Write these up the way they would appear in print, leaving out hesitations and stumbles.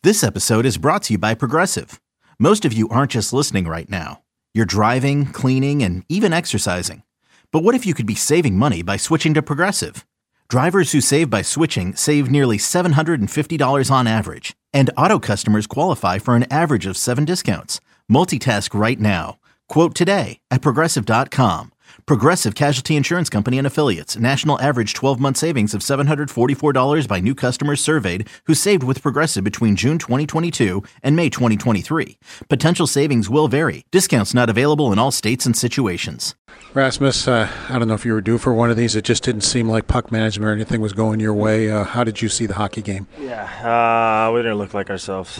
This episode is brought to you by Progressive. Most of you aren't just listening right now. You're driving, cleaning, and even exercising. But what if you could be saving money by switching to Progressive? Drivers who save by switching save nearly $750 on average. And auto customers qualify for an average of 7 discounts. Multitask right now. Quote today at Progressive.com. Progressive Casualty Insurance Company and Affiliates. National average 12-month savings of $744 by new customers surveyed who saved with Progressive between June 2022 and May 2023. Potential savings will vary. Discounts not available in all states and situations. Rasmus, I don't know if you were due for one of these. It just didn't seem like puck management or anything was going your way. How did you see the hockey game? Yeah, we didn't look like ourselves.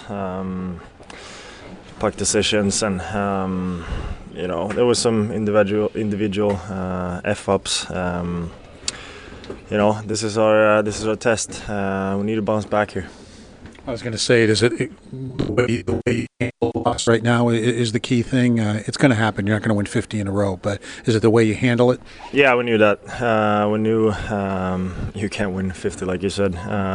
Puck decisions and there was some individual f-ups. This is our test. We need to bounce back here. I was going to say, the way you handle us right now is the key thing. It's going to happen. You're not going to win 50 in a row, but is it the way you handle it? Yeah, we knew that. We knew you can't win 50, like you said.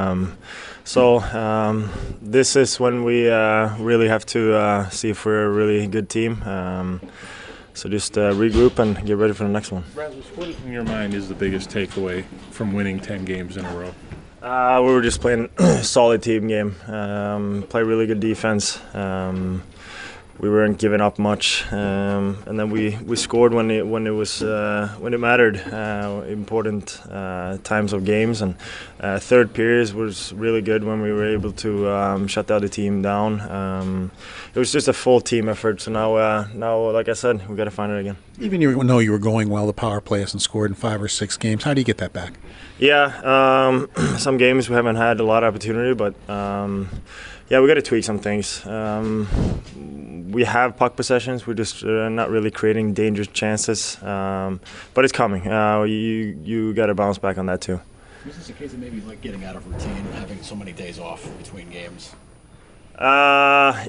This is when we really have to see if we're a really good team. So just regroup and get ready for the next one. Rasmus, what in your mind is the biggest takeaway from winning 10 games in a row? We were just playing a solid team game. Play really good defense. We weren't giving up much, and then we scored when it mattered. Important times of games, and third period was really good when we were able to shut the other team down. It was just a full team effort. So now, like I said, we got to find it again. Even though you were going well, the power play hasn't scored in 5 or 6 games. How do you get that back? Yeah, some games we haven't had a lot of opportunity, but we got to tweak some things. We have puck possessions. We're just not really creating dangerous chances, but it's coming. You got to bounce back on that too. Was this a case of maybe like getting out of routine and having so many days off between games? I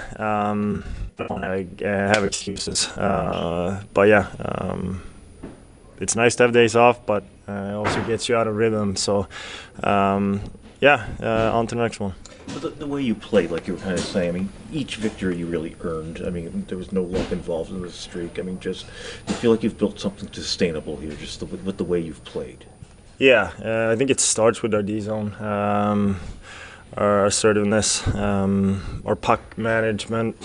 have excuses, it's nice to have days off, but it also gets you out of rhythm. So, on to the next one. But the way you played, like you were kind of saying, I mean, each victory you really earned. I mean, there was no luck involved in the streak. I mean, just you feel like you've built something sustainable here, just with the way you've played. Yeah, I think it starts with our D-zone, our assertiveness, our puck management.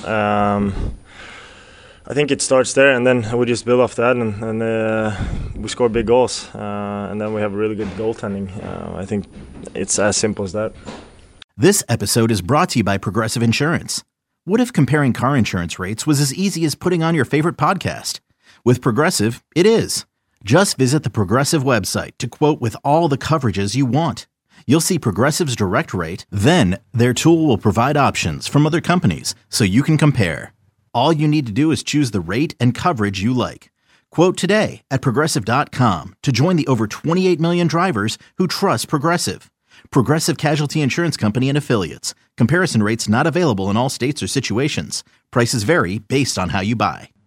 I think it starts there, and then we just build off that, and we score big goals, and then we have really good goaltending. I think it's as simple as that. This episode is brought to you by Progressive Insurance. What if comparing car insurance rates was as easy as putting on your favorite podcast? With Progressive, it is. Just visit the Progressive website to quote with all the coverages you want. You'll see Progressive's direct rate, then their tool will provide options from other companies so you can compare. All you need to do is choose the rate and coverage you like. Quote today at Progressive.com to join the over 28 million drivers who trust Progressive. Progressive Casualty Insurance Company and Affiliates. Comparison rates not available in all states or situations. Prices vary based on how you buy.